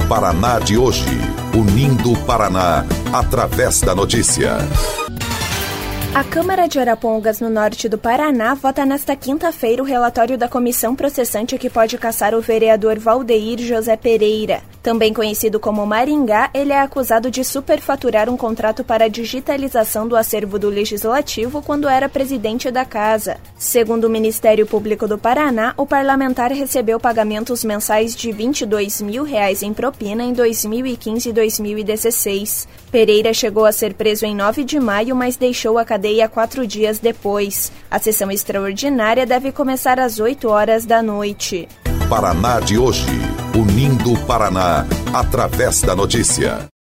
Paraná de hoje, unindo o Paraná através da notícia. A Câmara de Arapongas, no norte do Paraná, vota nesta quinta-feira o relatório da comissão processante que pode caçar o vereador Valdeir José Pereira. Também conhecido como Maringá, ele é acusado de superfaturar um contrato para a digitalização do acervo do Legislativo quando era presidente da Casa. Segundo o Ministério Público do Paraná, o parlamentar recebeu pagamentos mensais de R$ 22 mil em propina em 2015 e 2016. Pereira chegou a ser preso em 9 de maio, mas deixou a cadeia 4 dias depois. A sessão extraordinária deve começar às 8 horas da noite. Paraná de hoje, unindo o Paraná através da notícia.